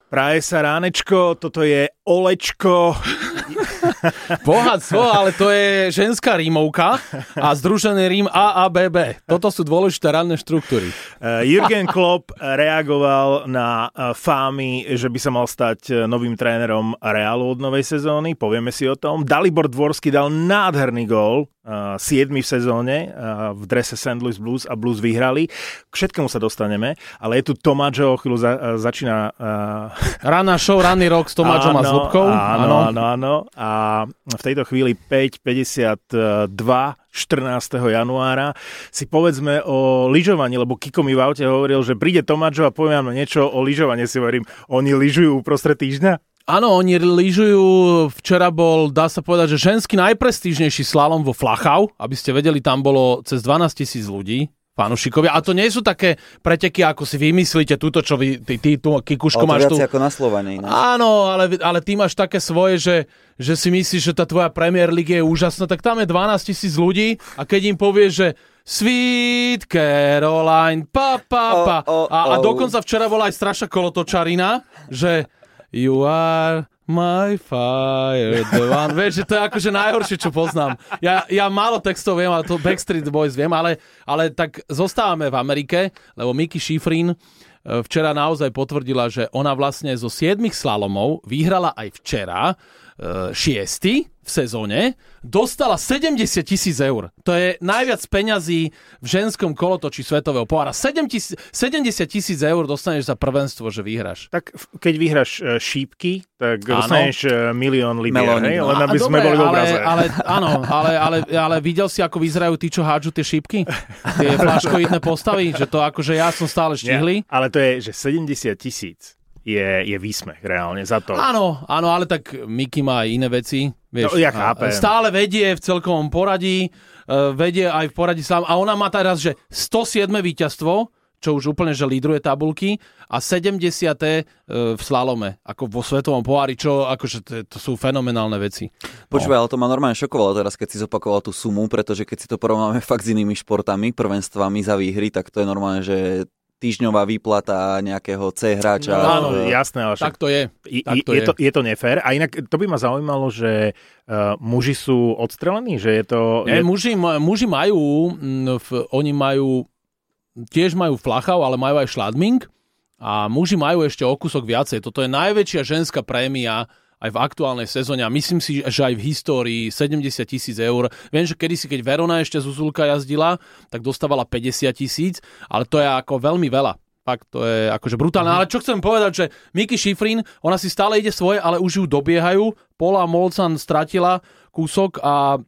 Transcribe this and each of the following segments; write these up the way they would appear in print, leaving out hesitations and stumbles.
Praje sa ránečko, toto je Olečko. Bohatstvo, ale to je ženská rímovka a združený rím A a B, B. Toto sú dôležité ranné štruktúry. Jürgen Klopp reagoval na fámy, že by sa mal stať novým trénerom Realu od novej sezóny. Povieme si o tom. Dalibor Dvorský dal nádherný gól, 7. v sezóne v drese St. Louis Blues a Blues vyhrali. K všetkému sa dostaneme, ale je tu Tomáš, o chvíľu začína... Ranná show, ranný rok s Tomáčom a Zlobkou. Áno. A v tejto chvíli 5:52 14. januára si povedzme o lyžovaní, lebo Kiko mi v aute hovoril, že príde Tomáčo a povie nám niečo o lyžovaní. Si hovorím, oni lyžujú uprostred týždňa? Áno, oni lyžujú, včera bol, dá sa povedať, že ženský najprestížnejší slalom vo Flachau, aby ste vedeli, tam bolo cez 12 000 ľudí, fanúšikovia, a to nie sú také preteky, ako si vymyslíte, túto, čo ty tu, Kikuško, máš tu. Ale to viac ako na Slovane. Áno, ale ty máš také svoje, že si myslíš, že tá tvoja Premier League je úžasná, tak tam je 12 000 ľudí a keď im povieš, že Sweet Caroline, a dokonca včera bola aj strašná kolotočarina, že You are my fire, the one. Vieš, že to je akože najhoršie, čo poznám. Ja málo textov viem, ale to Backstreet Boys viem, ale tak zostávame v Amerike, lebo Miki Šifrin včera naozaj potvrdila, že ona vlastne zo 7 slalomov vyhrala aj včera 6. v sezóne, dostala 70 000 eur. To je najviac peňazí v ženskom kolotočí svetového pohára. 70 000 eur dostaneš za prvenstvo, že vyhráš. Tak keď vyhráš šípky, tak dostaneš milión libier, len aby sme boli v obraze. Ale videl si, ako vyzerajú tí, čo hádžu tie šípky? Tie flaškoidné postavy? Že to akože ja som stále štihli? Ale to je, že 70 000 je výsmech reálne za to. Áno, ale tak Miki má aj iné veci. Vieš, ja chápem. Stále vedie v celkovom poradí, vedie aj v poradí sám. A ona má teraz, že 107. víťazstvo, čo už úplne, že lídruje tabulky, a 70. v slalome, ako vo svetovom pohári, čo akože to sú fenomenálne veci. Počúvaj, ale to ma normálne šokovalo teraz, keď si zopakoval tú sumu, pretože keď si to porovnáme fakt s inými športami, prvenstvami za výhry, tak to je normálne, že týždňová výplata nejakého C-hráča. No, áno, jasné, ale tak to je. Je to nefér. A inak to by ma zaujímalo, že muži sú odstrelení, že je to... Nie, muži majú, oni majú, tiež majú Flachau, ale majú aj Schladming a muži majú ešte o kúsok viacej. Toto je najväčšia ženská prémia aj v aktuálnej sezóne a myslím si, že aj v histórii 70 000 eur. Viem, že kedysi, keď Verona ešte Zuzulka jazdila, tak dostávala 50 000, ale to je ako veľmi veľa. Fakt, to je akože brutálne. Ale čo chcem povedať, že Miki Šifrin, ona si stále ide svoje, ale už ju dobiehajú. Paula Molcan stratila kúsok a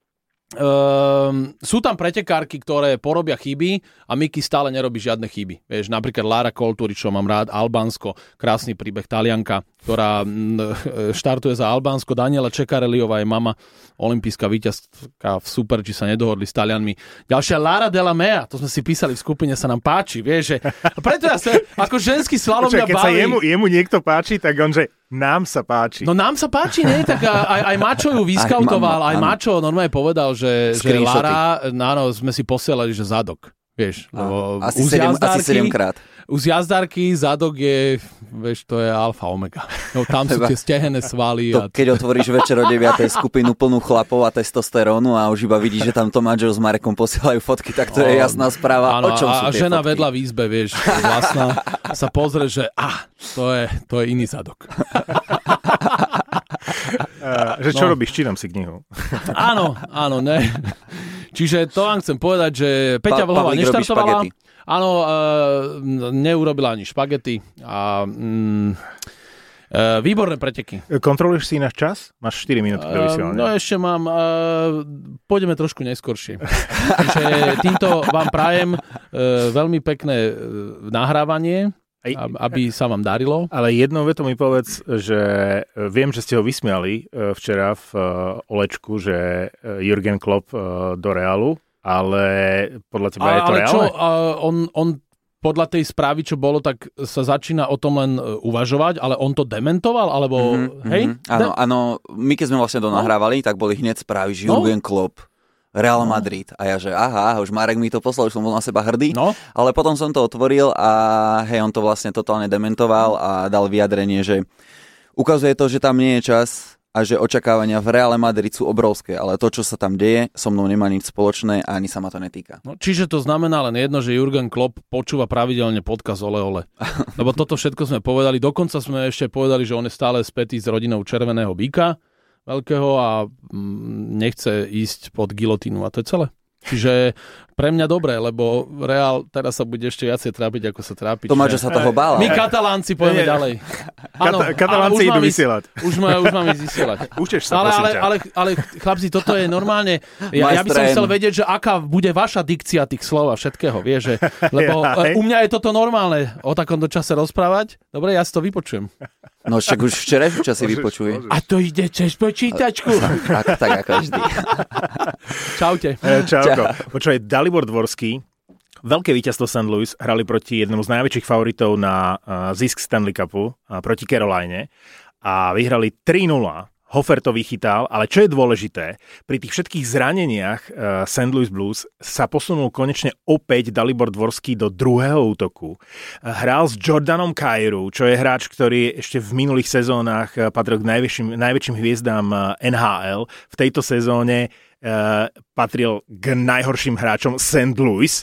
sú tam pretekárky, ktoré porobia chyby a Miki stále nerobí žiadne chyby. Vieš, napríklad Lara Colturi, čo mám rád, Albánsko, krásny príbeh, Talianka, ktorá štartuje za Albánsko. Daniela Čekareliová je mama, olympijská víťazka v Super G, sa nedohodli s Talianmi. Ďalšia Lara Della Mea, to sme si písali v skupine, sa nám páči, vieš, že preto ja sa ako ženský slalom mňa baví. Keď sa jemu niekto páči, tak on, že nám sa páči. No nám sa páči, nie? Tak aj Mačo ju vyskautoval, aj Mačo normálne povedal, že Lara, áno, sme si posielali, že zadok. Vieš, asi 7 krát. U jazdarky zadok je, vieš, to je alfa omega. No, tam sú tie stehenné svaly. Keď otvoríš večer o 9. skupinu plnú chlapov a testosterónu a už iba vidíš, že tam Tomáčov s Marekom posielajú fotky, tak to je jasná správa. Áno, o čom sú tie žena fotky? vedľa v izbe, vieš, vlastná, sa pozrie, že to je iný zadok. Že čo robíš? Čítam si knihu. Áno, ne. Čiže to vám chcem povedať, že Peťa Vlhová neštartovala. Áno, neurobila ani špagety a výborné preteky. Kontroluješ si ináš čas? Máš 4 minúty pre vysielanie. No ešte mám, pôjdeme trošku neskoršie. Čiže týmto vám prajem veľmi pekné nahrávanie, aby sa vám darilo. Ale jednou vetou mi povedz, že viem, že ste ho vysmiali včera v Olečku, že Jürgen Klopp do Realu, ale podľa teba je to reálne? Ale čo, on podľa tej správy, čo bolo, tak sa začína o tom len uvažovať, ale on to dementoval, alebo hej? Áno, my keď sme vlastne nahrávali, tak boli hneď správy, že Jürgen Klopp Real Madrid. A ja, že aha, už Marek mi to poslal, už som bol na seba hrdý. No. Ale potom som to otvoril a hej, on to vlastne totálne dementoval a dal vyjadrenie, že ukazuje to, že tam nie je čas a že očakávania v Reále Madrid sú obrovské, ale to, čo sa tam deje, so mnou nemá nič spoločné a ani sa ma to netýka. No, čiže to znamená len jedno, že Jurgen Klopp počúva pravidelne podcast Ole Ole. Lebo toto všetko sme povedali, dokonca sme ešte povedali, že on je stále spätý s rodinou Červeného býka veľkého a nechce ísť pod gilotínu a to je celé. Čiže pre mňa dobré, lebo Real teraz sa bude ešte viacej trápiť, ako sa trápi. Tomáš, že sa toho bála. My Katalánci pojeme ďalej. Katalánci idú vysielať. Už mám ísť vysielať. Učeš sa, prosím ťa. Ale chlapci, toto je normálne. Ja by som chcel vedieť, že aká bude vaša dikcia tých slov a všetkého, vieš, že, lebo u mňa je toto normálne o takomto čase rozprávať. Dobre, ja si to vypočujem. No však už včerajšiu čas si vypočuje. A to ide cez počítačku. Tak ako vždy. Čaute. Čauko. Počúvaj, Dalibor Dvorský, veľké víťazstvo St. Louis, hrali proti jednému z najväčších favoritov na zisk Stanley Cupu, proti Caroline a vyhrali 3-0. Hofer to vychytal, ale čo je dôležité, pri tých všetkých zraneniach St. Louis Blues sa posunul konečne opäť Dalibor Dvorský do druhého útoku. Hral s Jordanom Kyrou, čo je hráč, ktorý ešte v minulých sezónach patril k najväčším hviezdám NHL. V tejto sezóne patril k najhorším hráčom St. Louis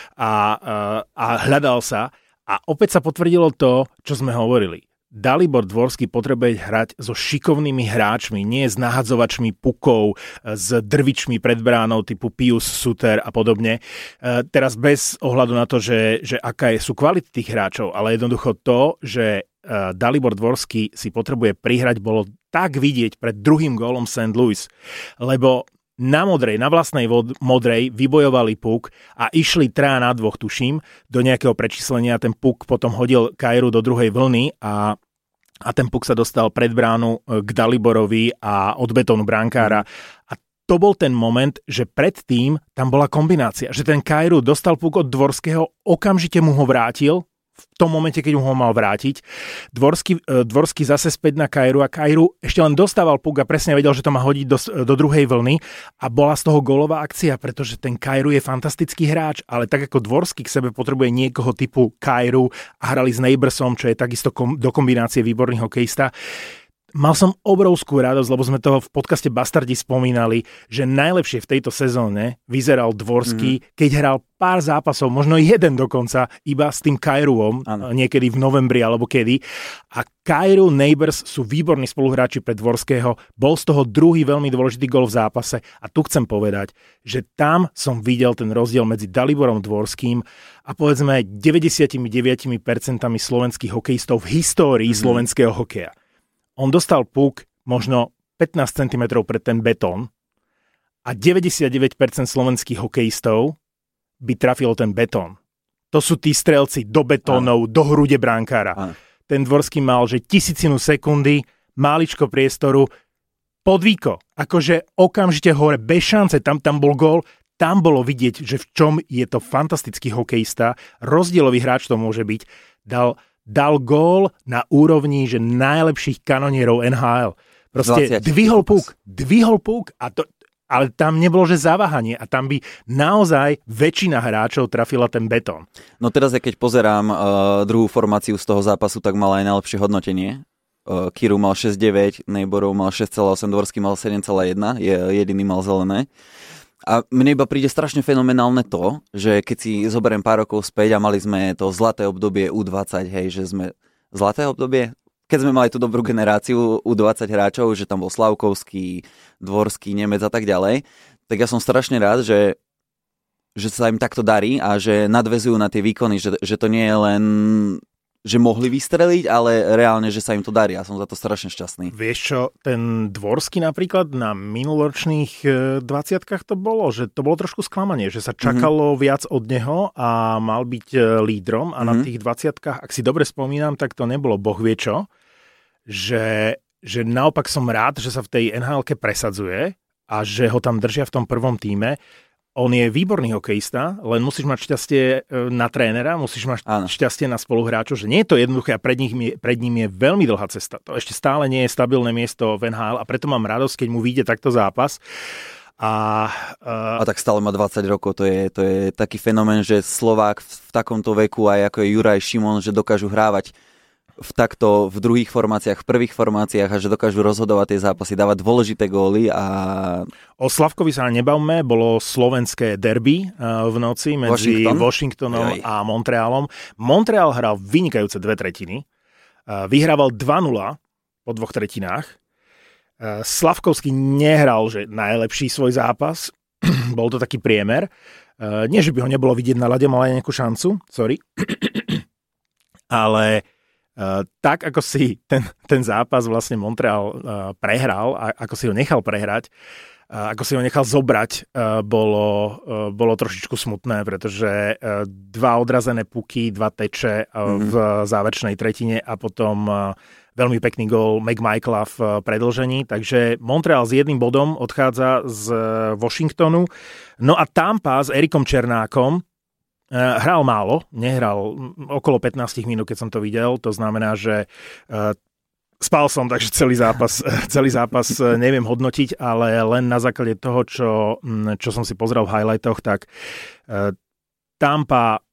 a hľadal sa. A opäť sa potvrdilo to, čo sme hovorili. Dalibor Dvorský potrebuje hrať so šikovnými hráčmi, nie s nahadzovačmi pukov, s drvičmi pred bránou typu Pius Suter a podobne. Teraz bez ohľadu na to, že aká sú kvality tých hráčov, ale jednoducho to, že Dalibor Dvorský si potrebuje prihrať, bolo tak vidieť pred druhým gólom St. Louis, lebo na modrej, na vlastnej modrej vybojovali puk a išli 3-2, tuším, do nejakého prečíslenia. Ten puk potom hodil Kairu do druhej vlny a ten puk sa dostal pred bránu k Daliborovi a od betónu brankára. A to bol ten moment, že predtým tam bola kombinácia, že ten Kairu dostal puk od Dvorského, okamžite mu ho vrátil, v tom momente, keď mu ho mal vrátiť. Dvorský zase späť na Kairu a Kairu ešte len dostával puk a presne vedel, že to má hodiť do druhej vlny a bola z toho gólová akcia, pretože ten Kairu je fantastický hráč, ale tak ako Dvorský k sebe potrebuje niekoho typu Kairu a hrali s Neighborsom, čo je takisto do kombinácie výborný hokejista. Mal som obrovskú radosť, lebo sme to v podcaste Bastardi spomínali, že najlepšie v tejto sezóne vyzeral Dvorský, keď hral pár zápasov, možno jeden dokonca, iba s tým Kairuom, niekedy v novembri alebo kedy. A Kairu, Neighbors sú výborní spoluhráči pre Dvorského. Bol z toho druhý veľmi dôležitý gól v zápase a tu chcem povedať, že tam som videl ten rozdiel medzi Daliborom Dvorským a povedzme 99% slovenských hokejistov v histórii slovenského hokeja. On dostal puk možno 15 cm pred ten betón a 99% slovenských hokejistov by trafilo ten betón. To sú tí strelci do betónov, do hrude brankára. Ten Dvorský mal, že 1000 sekundy, máličko priestoru, podvíko, akože okamžite hore, bez šance, tam bol gól, tam bolo vidieť, že v čom je to fantastický hokejista, rozdielový hráč to môže byť, dal gól na úrovni, že najlepších kanonierov NHL. Proste dvihol puk a to, ale tam nebolo, že zaváhanie a tam by naozaj väčšina hráčov trafila ten betón. No teraz, keď pozerám druhú formáciu z toho zápasu, tak mal aj najlepšie hodnotenie. Kiru mal 6,9, Neighborov mal 6,8, Dvorský mal 7,1, jediný mal zelené. A mne iba príde strašne fenomenálne to, že keď si zoberiem pár rokov späť a mali sme to zlaté obdobie U20, hej, že sme zlaté obdobie, keď sme mali tú dobrú generáciu U20 hráčov, že tam bol Slavkovský, Dvorský, Nemec a tak ďalej, tak ja som strašne rád, že sa im takto darí a že nadväzujú na tie výkony, že to nie je len že mohli vystreliť, ale reálne, že sa im to darí. Ja som za to strašne šťastný. Vieš čo, ten Dvorský napríklad na minuloročných 20-kách to bolo, že to bolo trošku sklamanie, že sa čakalo viac od neho a mal byť lídrom a na tých 20-kách, ak si dobre spomínam, tak to nebolo boh vie čo, že naopak som rád, že sa v tej NHL-ke presadzuje a že ho tam držia v tom prvom tíme. On je výborný hokejista, len musíš mať šťastie na trénera, musíš mať šťastie na spoluhráčov, že nie je to jednoduché a pred ním je veľmi dlhá cesta. To ešte stále nie je stabilné miesto v NHL a preto mám radosť, keď mu vyjde takto zápas. A tak stále má 20 rokov, to je taký fenomén, že Slovák v takomto veku, aj ako je Juraj Šimon, že dokážu hrávať v druhých formáciách, v prvých formáciách a že dokážu rozhodovať tie zápasy, dávať dôležité góly. O Slavkovi sa nebavme, bolo slovenské derby v noci medzi Washingtonom a Montrealom. Montreal hral vynikajúce 2/3, vyhrával 2-0 po 2 tretinách. Slavkovský nehral, že najlepší svoj zápas, bol to taký priemer. Nie, že by ho nebolo vidieť na ľade, mal aj nejakú šancu, ale tak, ako si ten zápas vlastne Montreal prehral, a ako si ho nechal prehrať, ako si ho nechal zobrať, bolo trošičku smutné, pretože 2 odrazené puky, 2 teče v záverečnej tretine a potom veľmi pekný gól McMichaela v predĺžení. Takže Montreal s 1 bodom odchádza z Washingtonu. No a Tampa s Erikom Černákom hral málo, nehral okolo 15 minút, keď som to videl. To znamená, že spal som, takže celý zápas neviem hodnotiť, ale len na základe toho, čo som si pozrel v highlightoch, tak Tampa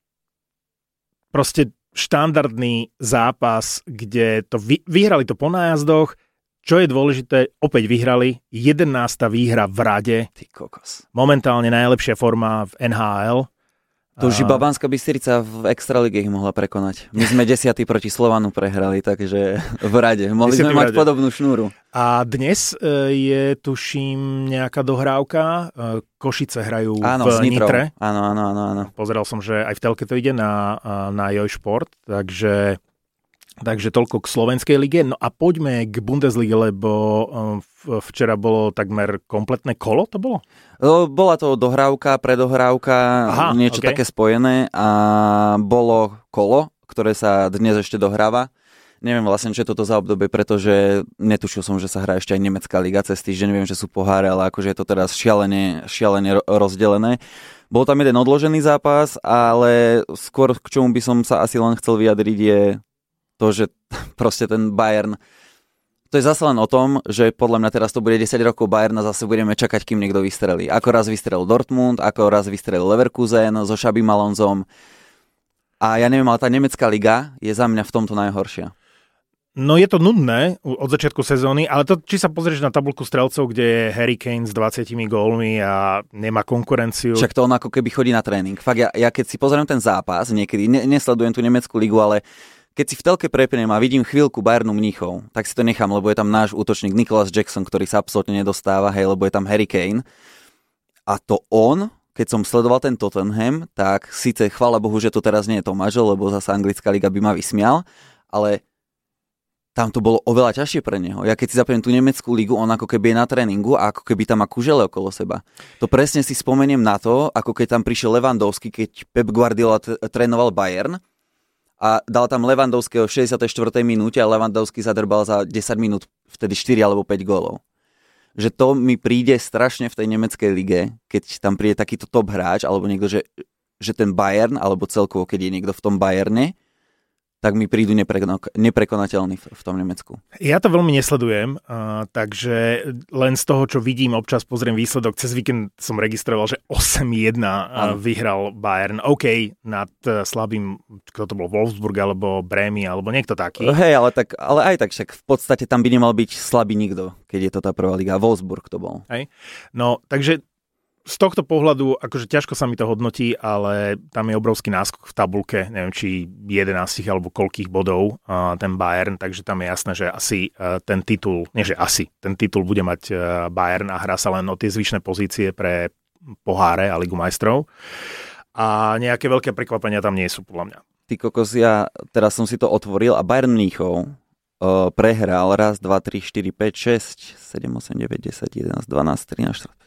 proste štandardný zápas, kde to vyhrali to po nájazdoch. Čo je dôležité, opäť vyhrali. 11. výhra v rade. Ty kokos. Momentálne najlepšia forma v NHL. To už iba Banská Bystrica v Extralíge ich mohla prekonať. My sme 10. proti Slovanu prehrali, takže v rade. Mohli sme mať podobnú šnúru. A dnes je, tuším, nejaká dohrávka. Košice hrajú v Nitre. Áno. Pozeral som, že aj v telke to ide na Joj Šport, takže toľko k slovenskej lige. No a poďme k Bundeslige, lebo včera bolo takmer kompletné kolo, to bolo? Bola to dohrávka, predohrávka, niečo také spojené a bolo kolo, ktoré sa dnes ešte dohráva. Neviem vlastne, čo je toto za obdobie, pretože netušil som, že sa hrá ešte aj nemecká liga cez týždeň, viem, že sú poháre, ale akože je to teraz šialene rozdelené. Bol tam jeden odložený zápas, ale skôr k čomu by som sa asi len chcel vyjadriť je to, že proste ten Bayern, to je zase len o tom, že podľa mňa teraz to bude 10 rokov Bayern a zase budeme čakať, kým niekto vystrelí. Ako raz vystrelil Dortmund, ako raz vystrelil Leverkusen so Xabim Alonsom. A ja neviem, ale tá nemecká liga je za mňa v tomto najhoršia. No je to nudné od začiatku sezóny, ale to, či sa pozrieš na tabuľku strelcov, kde je Harry Kane s 20 gólmi a nemá konkurenciu. Však to on ako keby chodí na tréning. Fakt, ja keď si pozriem ten zápas, niekedy, nesledujem tú nemeckú ligu, ale keď si v telke prepnem a vidím chvíľku Bayernu Mníchov, tak si to nechám, lebo je tam náš útočník Nicholas Jackson, ktorý sa absolútne nedostáva, lebo je tam Harry Kane. A to on, keď som sledoval ten Tottenham, tak síce chvála Bohu, že to teraz nie je Tomáš, lebo zasa anglická liga by ma vysmial, ale tam to bolo oveľa ťažšie pre neho. Ja keď si zapnem tú nemeckú ligu, on ako keby je na tréningu a ako keby tam má kužele okolo seba. To presne si spomeniem na to, ako keď tam prišiel Lewandowski, keď Pep Guardiola trénoval Bayern, a dal tam Lewandowského v 64. minúte a Lewandowski zadrbal za 10 minút vtedy 4 alebo 5 gólov. Že to mi príde strašne v tej nemeckej lige, keď tam príde takýto top hráč alebo niekto, že ten Bayern, alebo celkovo, keď je niekto v tom Bayerne, tak mi prídu neprekonateľní v tom Nemecku. Ja to veľmi nesledujem, takže len z toho, čo vidím, občas pozriem výsledok. Cez víkend som registroval, že 8-1 vyhral Bayern. OK, nad slabým, kto to bol, Wolfsburg alebo Bremy, alebo niekto taký. Hej, ale aj tak, však v podstate tam by nemal byť slabý nikto, keď je to tá prvá liga. Wolfsburg to bol. Hej. No, takže z tohto pohľadu, akože ťažko sa mi to hodnotí, ale tam je obrovský náskok v tabuľke, neviem, či 11 alebo koľkých bodov ten Bayern, takže tam je jasné, že asi ten titul, ten titul bude mať Bayern a hrá sa len o tie zvyšné pozície pre poháre a Ligu majstrov. A nejaké veľké prekvapenia tam nie sú, podľa mňa. Ty kokos, ja teraz som si to otvoril a Bayern Mníchov prehral 1, 2, 3, 4, 5, 6, 7, 8, 9, 10, 11, 12, 13, 14.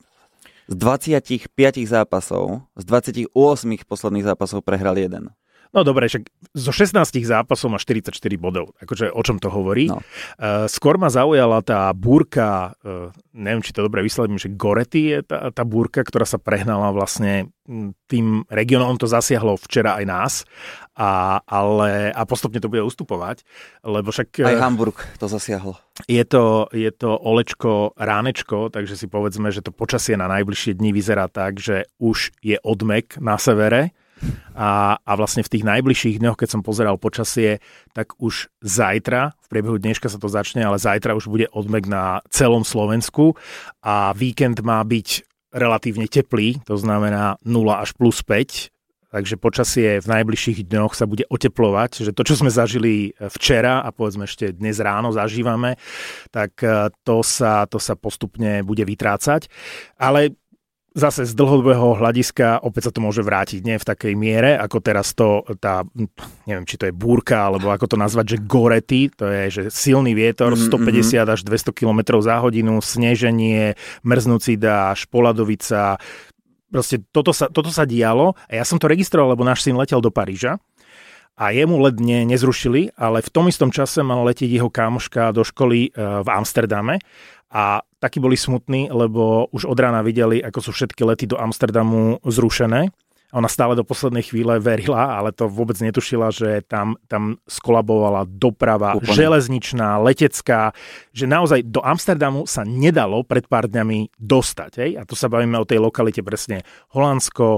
Z 25 zápasov, z 28 posledných zápasov prehral jeden. No dobre, však zo 16 zápasov má 44 bodov. Akože o čom to hovorí? No. Skôr ma zaujala tá búrka, neviem, či to dobre vyslovím, že Goretti je tá búrka, ktorá sa prehnala vlastne tým regionom, to zasiahlo včera aj nás, a postupne to bude ustupovať, lebo však... Aj Hamburg to zasiahlo. Je to Olečko ránečko, takže si povedzme, že to počasie na najbližšie dni vyzerá tak, že už je odmek na severe, a vlastne v tých najbližších dňoch, keď som pozeral počasie, tak už zajtra, v priebehu dneška sa to začne, ale zajtra už bude odmek na celom Slovensku a víkend má byť relatívne teplý, to znamená 0 až +5, takže počasie v najbližších dňoch sa bude oteplovať, že to, čo sme zažili včera a povedzme ešte dnes ráno zažívame, tak to sa postupne bude vytrácať, ale zase z dlhodobého hľadiska opäť sa to môže vrátiť, nie v takej miere, ako teraz neviem, či to je búrka, alebo ako to nazvať, že Goretti, to je, že silný vietor, 150 až 200 km za hodinu, sneženie, mrznúci dážď, poladovica, proste toto sa dialo a ja som to registroval, lebo náš syn letel do Paríža a jemu let nezrušili, ale v tom istom čase mal letieť jeho kámoška do školy v Amsterdame a takí boli smutní, lebo už od rána videli, ako sú všetky lety do Amsterdamu zrušené. Ona stále do poslednej chvíle verila, ale to vôbec netušila, že tam skolabovala doprava železničná, letecká, že naozaj do Amsterdamu sa nedalo pred pár dňami dostať. Hej? A tu sa bavíme o tej lokalite presne Holandsko,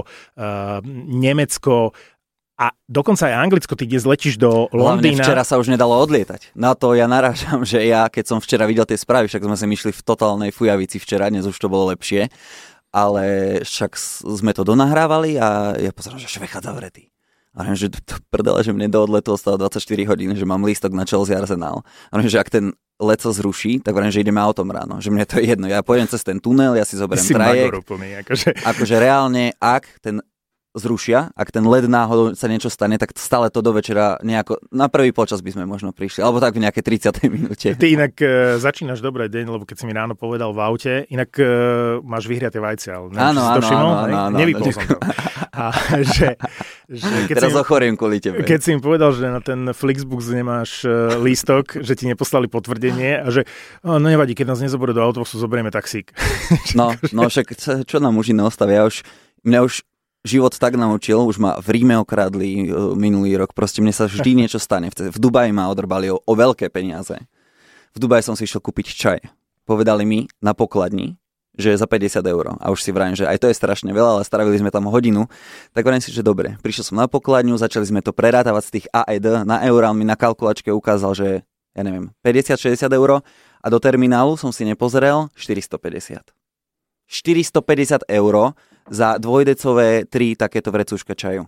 Nemecko, a dokonca aj Anglicko, ty dnes letíš do Londýna. Hlavne včera sa už nedalo odlietať. Na to ja narážam, že keď som včera videl tie správy, však sme sa myšli v totálnej fujavici včera, dnes už to bolo lepšie, ale však sme to donahrávali a ja pozerám, že vychádza vretý. A viem, že to prdele, že mne do odletu ostalo 24 hodín, že mám lístok na Chelsea Arsenal. A viem, že ak ten let sa zruší, tak viem, že ideme autom ráno. Že mne to je jedno. Ja pôjdem cez ten tunel, ja si zoberiem trajekt. Akože reálne, ak ten zrušia, ak ten led náhodou sa niečo stane, tak stále to do večera nejako, na prvý počas by sme možno prišli, alebo tak v nejakej 30. minúte. Ty inak začínaš dobrý deň, lebo keď si mi ráno povedal v aute, inak máš vyhriaté vajce, ale neviem, či si to všimol, nevypol som to. A že teraz ochoriem kvôli tebe. Keď si im povedal, že na ten Flixbus nemáš lístok, že ti neposlali potvrdenie a že no nevadí, keď nás nezoberú do autobusu, zoberieme taxík. No však čo nám už iné ostavia, mňa už život tak naučil, už ma v Ríme okradli minulý rok, proste mne sa vždy niečo stane. V Dubaji ma odrbali o veľké peniaze. V Dubaji som si išiel kúpiť čaj. Povedali mi na pokladni, že je za 50 €. A už si vrajím, že aj to je strašne veľa, ale stravili sme tam hodinu. Tak vrajím si, že dobre. Prišiel som na pokladňu, začali sme to prerátavať z tých AED. Na eurá mi na kalkulačke ukázal, že ja neviem, 50-60 € a do terminálu som si nepozrel 450. 450 € za dvojdecové 3 takéto vrecúška čaju.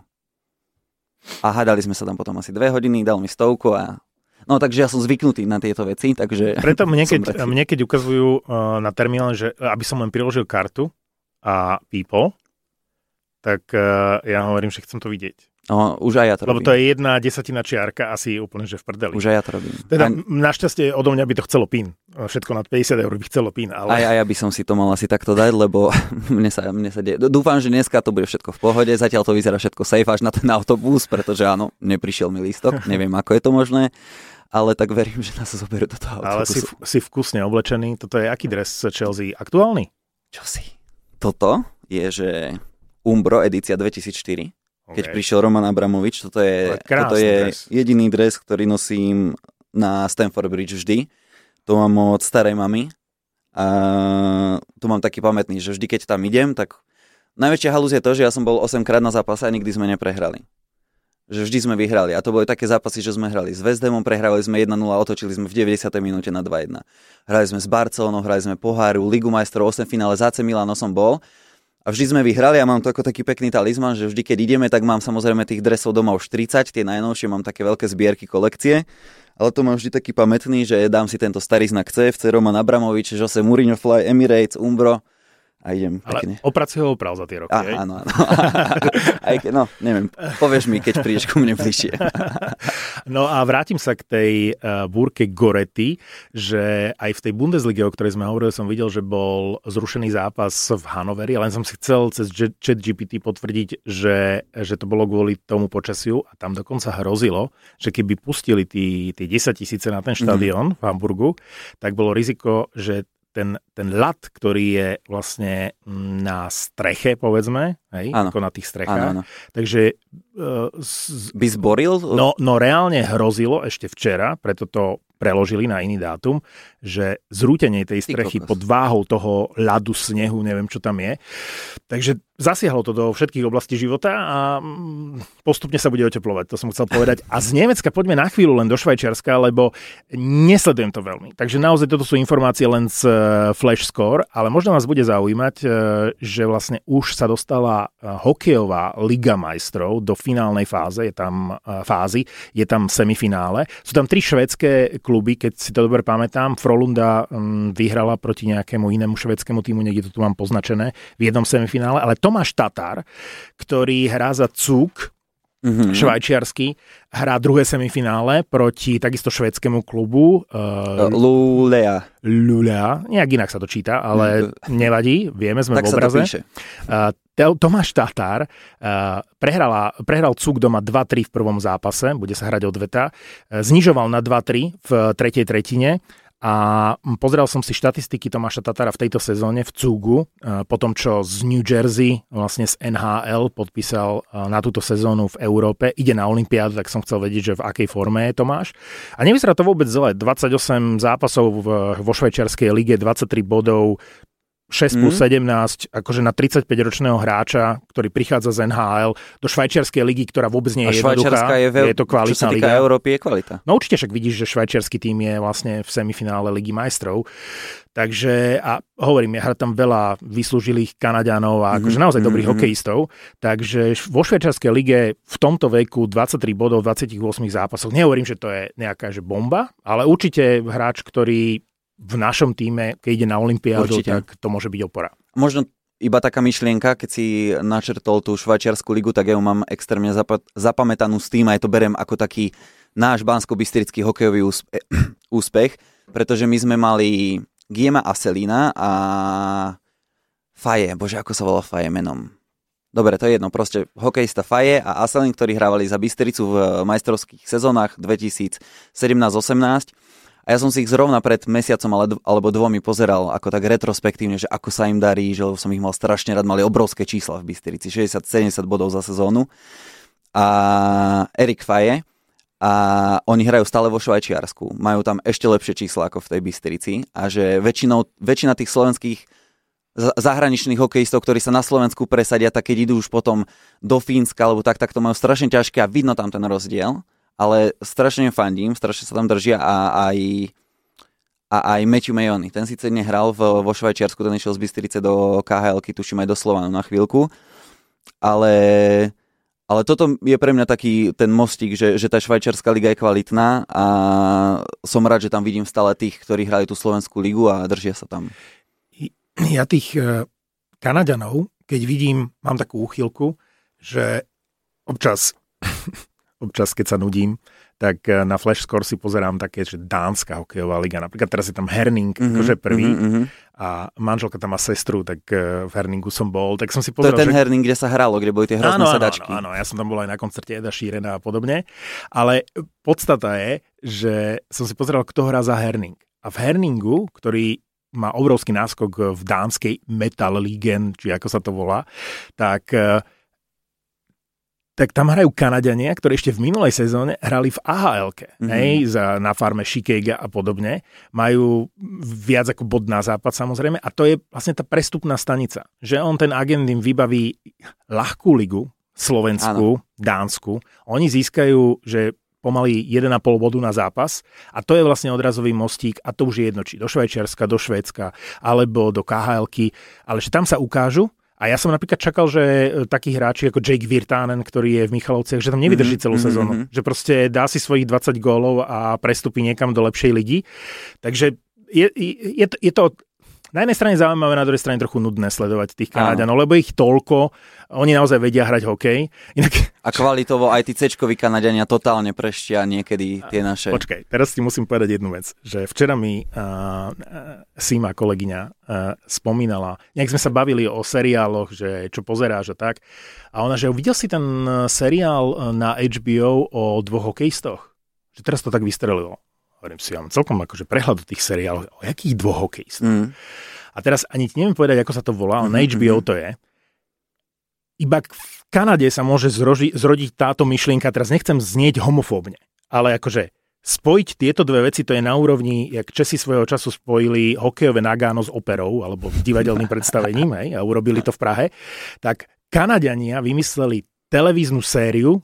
A hádali sme sa tam potom asi 2 hodiny, dal mi 100 a... No takže ja som zvyknutý na tieto veci, takže... Preto mne keď ukazujú na terminále, že aby som len priložil kartu a pípol, tak ja hovorím, že chcem to vidieť. No, už aj ja to robím. Lebo to je 1/10 čiarka, asi úplne, že v prdeli. Už aj ja to robím. Teda našťastie odo mňa by to chcelo PIN. Všetko nad 50 € by chcelo PIN. Ale... Aj ja by som si to mal asi takto dať, lebo mne sa deje. Dúfam, že dneska to bude všetko v pohode. Zatiaľ to vyzerá všetko safe až na ten autobus, pretože áno, neprišiel mi lístok. Neviem, ako je to možné. Ale tak verím, že nás zoberú do toho autobusu. Ale si vkusne oblečený. Toto je aký dres Chelsea? Aktuálny? Čo si? Toto je, že Umbro edícia 2004. Keď prišiel Roman Abramovič, toto je jediný dres, ktorý nosím na Stamford Bridge vždy. To mám od starej mamy. A tu mám taký pamätný, že vždy, keď tam idem, tak najväčšia halúz je to, že ja som bol 8-krát na zápase a nikdy sme neprehrali. Že vždy sme vyhrali. A to boli také zápasy, že sme hrali s West Hamom, prehrávali sme 1-0, otočili sme v 90. minúte na 2-1. Hrali sme s Barcelonou, hrali sme poháru, Ligu majstrov, 8 finále, za AC Milano som bol. A vždy sme vyhrali a mám to ako taký pekný talizman, že vždy, keď ideme, tak mám samozrejme tých dresov doma už 30, tie najnovšie, mám také veľké zbierky, kolekcie, ale to mám vždy taký pamätný, že dám si tento starý znak CFC, Roman Abramovič, Jose Mourinho Fly, Emirates, Umbro a idem pekne. Ale opraci ho opral za tie roky, hej? Áno. Neviem, povieš mi, keď prídeš ku mne bližšie. No a vrátim sa k tej búrke Goretti, že aj v tej Bundeslige, o ktorej sme hovorili, som videl, že bol zrušený zápas v Hanoveri, len som si chcel cez ChatGPT potvrdiť, že to bolo kvôli tomu počasiu a tam dokonca hrozilo, že keby pustili tie 10 000 na ten štadión v Hamburgu, tak bolo riziko, že ten ľad, ktorý je vlastne na streche, povedzme, hej, ako na tých strechách. Áno. Takže by zboril? No reálne hrozilo ešte včera, preto to preložili na iný dátum, že zrútenie tej strechy pod váhou toho ľadu, snehu, neviem čo tam je. Takže zasiahlo to do všetkých oblastí života a postupne sa bude oteplovať, to som chcel povedať. A z Nemecka poďme na chvíľu len do Švajčiarska, lebo nesledujem to veľmi. Takže naozaj toto sú informácie len z Flash Score, ale možno vás bude zaujímať, že vlastne už sa dostala hokejová Liga majstrov do finálnej fáze, je tam semifinále. Sú tam 3 švédske kluby, keď si to dobre pamätám. Frolunda vyhrala proti nejakému inému švédskému týmu, niekde to tu mám poznačené, v jednom semifinále, ale Tomáš Tatar, ktorý hrá za Zug, švajčiarsky, hrá druhé semifinále proti takisto švédskému klubu Luleå, nejak inak sa to číta, ale nevadí, vieme, sme tak v obraze. Tak sa to píše. Tomáš Tatar prehral Zug doma 2-3 v prvom zápase, bude sa hrať odveta, znižoval na 2-3 v tretej tretine a pozeral som si štatistiky Tomáša Tatara v tejto sezóne v Zugu, po tom, čo z New Jersey, vlastne z NHL podpísal na túto sezónu v Európe, ide na olympiádu, tak som chcel vedieť, že v akej forme je Tomáš. A nevyzerá to vôbec zle, 28 zápasov vo švajčiarskej lige, 23 bodov, 6 plus 17, akože na 35-ročného hráča, ktorý prichádza z NHL do švajčiarskej ligy, ktorá vôbec nie je jednoduchá. Je to kvalitná liga. Čo sa týka Európy, je kvalita. No určite však vidíš, že švajčiarsky tým je vlastne v semifinále Ligy majstrov. Takže, a hovorím, ja tam veľa vyslúžilých Kanaďanov a akože naozaj dobrých hokejistov. Takže vo švajčiarskej lige v tomto veku 23 bodov v 28 zápasoch. Nehovorím, že to je nejaká že bomba, ale určite hráč, ktorý v našom týme, keď ide na olympiádu, tak to môže byť opora. Možno iba taká myšlienka, keď si načrtol tú švajčiarsku ligu, tak ja ju mám extrémne zapamätanú s tým a ja to berem ako taký náš banskobystrický hokejový úspech, pretože my sme mali Guillema Asselina a Faye, bože, ako sa volá Faye menom? Dobre, to je jedno, proste hokejista Faye a Asselin, ktorí hrávali za Bystricu v majstrovských sezónach 2017-18. A ja som si ich zrovna pred mesiacom alebo 2 pozeral ako tak retrospektívne, že ako sa im darí, že som ich mal strašne rád, mali obrovské čísla v Bystrici, 60-70 bodov za sezónu. A Erik Faye, a oni hrajú stále vo Švajčiarsku, majú tam ešte lepšie čísla ako v tej Bystrici a že väčšina tých slovenských zahraničných hokejistov, ktorí sa na Slovensku presadia, tak keď idú už potom do Fínska alebo tak to majú strašne ťažké a vidno tam ten rozdiel. Ale strašne fandím, strašne sa tam držia a aj Matthew Mayoni. Ten síce nehral vo Švajčiarsku, ten išiel z Bystrice do KHL-ky, tuším aj do Slovanu na chvíľku, ale toto je pre mňa taký ten mostík, že tá švajčiarska liga je kvalitná a som rád, že tam vidím stále tých, ktorí hrajú tú slovenskú ligu a držia sa tam. Ja tých Kanaďanov, keď vidím, mám takú úchylku, že občas, keď sa nudím, tak na Flash Score si pozerám také, že dánska hokejová liga. Napríklad teraz je tam Herning, akože prvý. A manželka tam má sestru, tak v Herningu som bol. Tak som si To pozeral, je ten Herning, kde sa hralo, kde boli tie hrozné sedačky. Áno, ja som tam bol aj na koncerte Eda Sheerana a podobne. Ale podstata je, že som si pozeral, kto hrá za Herning. A v Herningu, ktorý má obrovský náskok v dánskej Metal Ligen, či ako sa to volá, tak tam hrajú Kanaďania, ktorí ešte v minulej sezóne hrali v AHL-ke, na farme Chicago a podobne. Majú viac ako bod na západ samozrejme a to je vlastne tá prestupná stanica. Že on ten agent im vybaví ľahkú ligu, slovenskú, dánsku. Oni získajú, že pomaly 1,5 bodu na zápas a to je vlastne odrazový mostík a to už je jedno, či do Švajčiarska, do Švédska alebo do KHL-ky, ale že tam sa ukážu. A ja som napríklad čakal, že takí hráči ako Jake Virtanen, ktorý je v Michalovciach, že tam nevydrží celú sezónu. Že proste dá si svojich 20 gólov a prestupí niekam do lepšej ligy. Takže je to na jednej strane zaujímavé, na druhej strane trochu nudné sledovať tých Kanaďanov, lebo ich toľko, oni naozaj vedia hrať hokej. A kvalitovo aj tí C-čkoví Kanaďania totálne preštia niekedy tie naše. Počkaj, teraz ti musím povedať jednu vec, že včera mi Sima, kolegyňa, spomínala, nejak sme sa bavili o seriáloch, že čo pozeráš a tak, a ona, že videl si ten seriál na HBO o 2 hokejistoch? Že teraz to tak vystrelilo. Hovorím si, ja mám celkom akože prehľad o tých seriáloch, o jakých 2 hokejistov. A teraz ani ti neviem povedať, ako sa to volá, ale na HBO to je. Iba v Kanade sa môže zrodiť táto myšlienka, teraz nechcem znieť homofóbne, ale akože spojiť tieto dve veci, to je na úrovni, jak Česi svojho času spojili hokejové Nagano s operou, alebo divadelným predstavením, hej, a urobili to v Prahe, tak Kanaďania vymysleli televíznu sériu,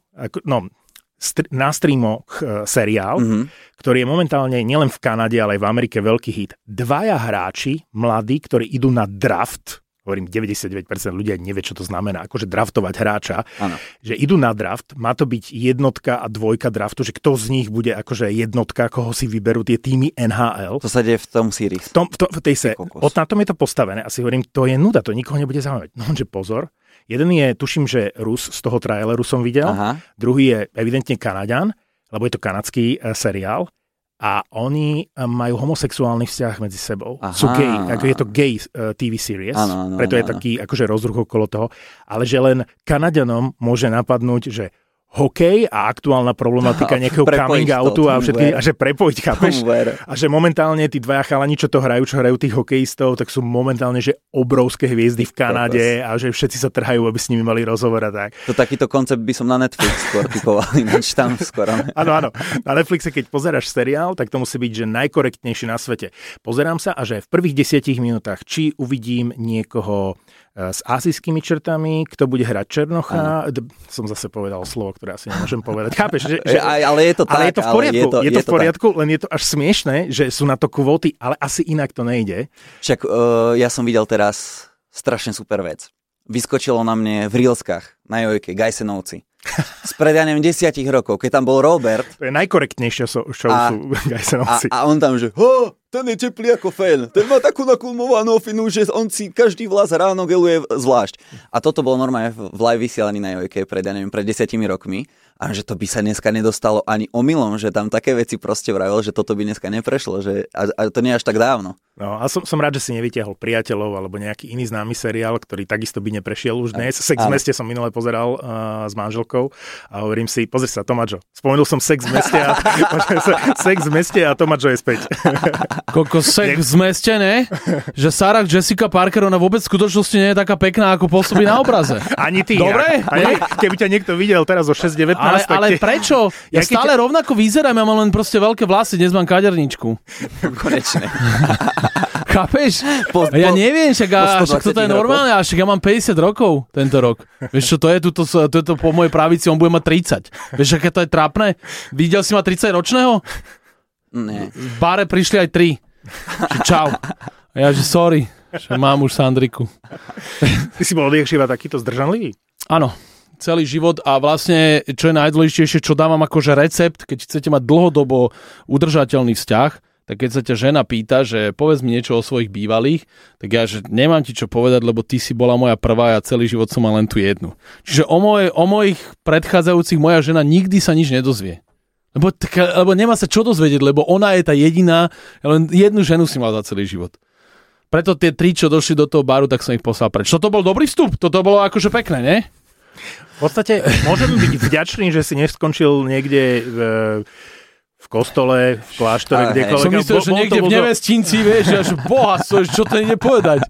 na streamoch seriál, ktorý je momentálne nielen v Kanade, ale aj v Amerike veľký hit. 2 hráči, mladí, ktorí idú na draft, hovorím 99% ľudia nevie, čo to znamená, akože draftovať hráča, že idú na draft, má to byť 1 a 2 draftu, že kto z nich bude akože 1, koho si vyberú tie týmy NHL. To sa deje v tom series. V tej na tom je to postavené a si hovorím, to je nuda, to nikoho nebude zaujímať. No, že pozor. Jeden je, tuším, že Rus, z toho traileru som videl. Druhý je evidentne Kanaďan, lebo je to kanadský seriál. A oni majú homosexuálny vzťah medzi sebou. Sú gay, ako je to gay TV series. Preto je taký akože rozruch okolo toho. Ale že len Kanaďanom môže napadnúť, že hokej a aktuálna problematika nejakého coming outu a všetky, a že prepojiť, chápeš? A že momentálne tí 2 chalani, čo hrajú tých hokejistov, tak sú momentálne, že obrovské hviezdy v Kanade a že všetci sa trhajú, aby s nimi mali rozhovor a tak. To takýto koncept by som na Netflix skôr typoval, ináč tam skoro. Áno. Na Netflixe, keď pozeráš seriál, tak to musí byť, že najkorektnejší na svete. Pozerám sa a že v prvých 10 minútach, či uvidím niekoho s asijskými črtami, kto bude hrať Černocha. Som zase povedal slovo, ktoré asi nemôžem povedať. Chápeš? Ale je to tak. Ale je to v poriadku. Je to v poriadku, len je to až smiešné, že sú na to kvóty, ale asi inak to nejde. Však ja som videl teraz strašne super vec. Vyskočilo na mne v Reelskách na Jojke Gajsenovci. Spred, ja neviem, 10 rokov, keď tam bol Robert. To je najkorektnejšia show sú Gajsenovci. A on tam, že ten je teplý ako fen. Ten má takú nakulmovanú ofinu, že on si každý vlas ráno geluje zvlášť. A toto bolo normálne v live vysielaní na Jojke pred 10 rokmi. A že to by sa dneska nedostalo ani omylom, že tam také veci proste vravil, že toto by dneska neprešlo. A to nie až tak dávno. No a som rád, že si nevytiahol Priateľov alebo nejaký iný známy seriál, ktorý takisto by neprešiel už dnes. Sex v meste som minule pozeral s manželkou a hovorím si, pozri sa, Tomáčo, spomenul som Sex v meste Sex v meste a Tomáčo je späť. Koľko Sex v meste, ne? Že Sarah Jessica Parker, ona vôbec v skutočnosti nie je taká pekná, ako pôsobí na obraze. Ani ty. Dobre? Keby ťa niekto videl teraz o 6:19. Ale prečo? Ja stále rovnako vyzerám, ja mám len proste veľké vlasy, dnes mám kaderničku. Konečne. Chápeš? Ja neviem, však toto je normálne, a však ja mám 50 rokov tento rok. Vieš čo, to je to po mojej pravici, on bude mať 30. Vieš, aké to je trápne? Videl si ma 30-ročného? Nie. V bare prišli aj 3. Čau. A ja, že sorry, že mám už Sandriku. Ty si bol odjekšiva takýto zdržanlivý? Áno. Celý život a vlastne, čo je najdôležitejšie, čo dávam akože recept, keď chcete mať dlhodobo udržateľný vzťah, tak keď sa ťa žena pýta, že povedz mi niečo o svojich bývalých, tak ja, že nemám ti čo povedať, lebo ty si bola moja prvá a celý život som mal len tú jednu. Čiže o mojich predchádzajúcich moja žena nikdy sa nič nedozvie. Lebo nemá sa čo dozvedieť, lebo ona je tá jediná, len jednu ženu si mal za celý život. Preto tie 3, čo došli do toho baru, tak som ich poslal preč. Toto bol dobrý vstup, toto bolo akože pekné, nie? V podstate môžem byť vďačný, že si neskončil niekde v kostole, v kláštore, kdekoľvek. Som myslel, že niekde v nevestinci, vieš, až boha, čo to ide povedať.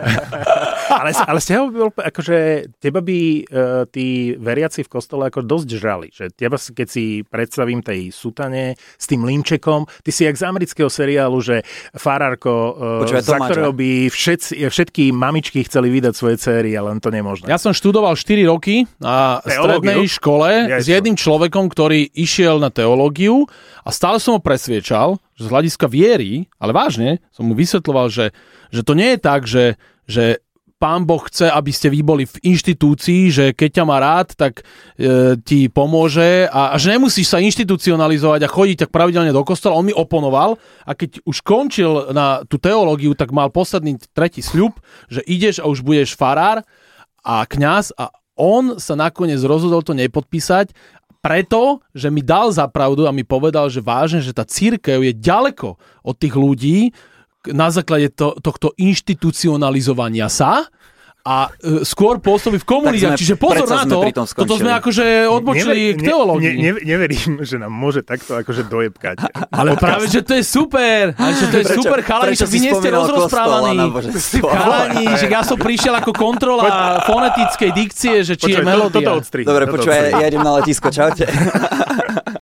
Ale z teba by akože teba by tí veriaci v kostole ako dosť žrali. Že teba, keď si predstavím tej sutane s tým límčekom, ty si jak z amerického seriálu, že farárko, za ktorého by všetky mamičky chceli vydať svoje céry, ale len to nemožné. Ja som študoval 4 roky na strednej škole s jedným človekom, ktorý išiel na teológiu a stále som ho presviečal, že z hľadiska viery, ale vážne, som mu vysvetľoval, že to nie je tak, že Pán Boh chce, aby ste vy boli v inštitúcii, že keď ťa má rád, tak ti pomôže a že nemusíš sa inštitucionalizovať a chodiť tak pravidelne do kostola. On mi oponoval a keď už končil na tú teológiu, tak mal posledný tretí sľub, že ideš a už budeš farár a kňaz a on sa nakoniec rozhodol to nepodpísať, preto, že mi dal za pravdu a mi povedal, že vážne, že tá cirkev je ďaleko od tých ľudí na základe tohto inštitucionalizovania sa a skôr pôsobí v komunitách. Čiže pozor na to, toto sme akože odbočili k teológii. Neverím, že nám môže takto akože dojebkať. Ale práve, že to je super. Super, chalani, že vy nie ste rozprávaní. Chalani, že ja som prišiel ako kontrola fonetickej dikcie, že či je melódia. Dobre, počúvaj, ja idem na letisko, čaute.